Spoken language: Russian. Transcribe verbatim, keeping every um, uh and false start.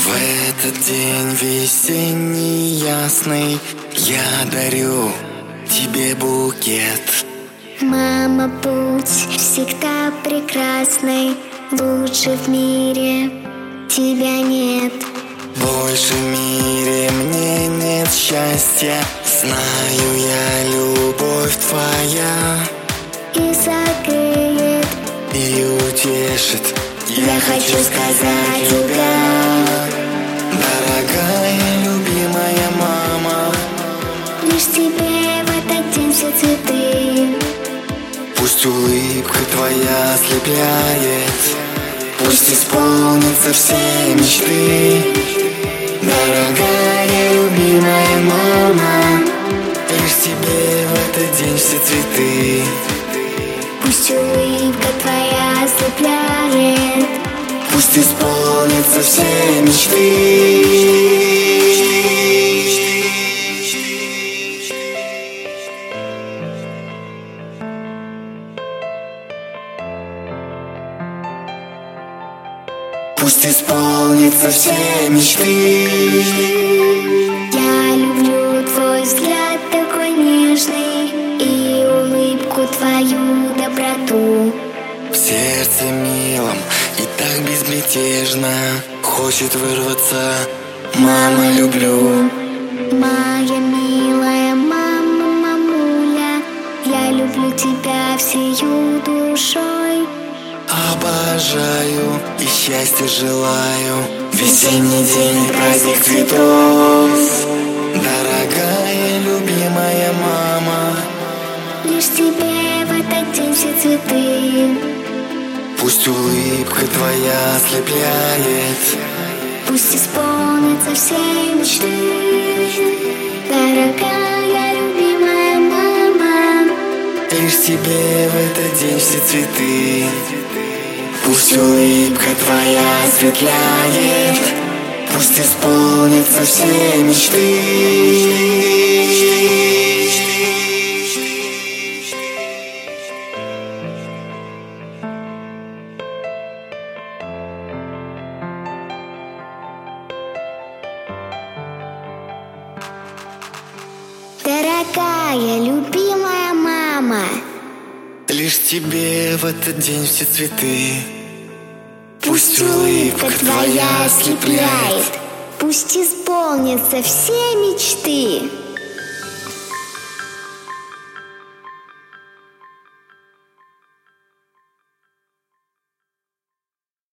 В этот день весенний ясный я дарю тебе букет. Мама, путь всегда прекрасный, лучше в мире тебя нет. Больше в мире мне нет счастья, знаю я, любовь твоя И согреет, и утешит. я хочу сказать, любя, дорогая, любимая мама, лишь тебе в этот день все цветы. пусть улыбка твоя ослепляет, пусть исполнятся все мечты. Дорогая, любимая мама, лишь тебе в этот день все цветы. Пусть улыбка твоя ослепляет, Пусть исполнятся все мечты. Пусть исполнятся все мечты. я люблю твой взгляд такой нежный и улыбку твою доброту. В сердце милом и так безмятежно хочет вырваться: мама, люблю. Моя милая мама, мамуля, я люблю тебя всею душой. Обожаю и счастья желаю, весенний день, праздник цветов. Дорогая, любимая мама, Лишь тебе в этот день все цветы. пусть улыбка твоя ослепляет, Пусть исполнятся все мечты. Дорогая, любимая мама, лишь тебе в этот день все цветы. Пусть улыбка твоя осветляет, пусть исполнятся все мечты. дорогая, любимая мама, Лишь тебе в этот день все цветы. Пусть улыбка твоя ослепляет, пусть исполнятся все мечты.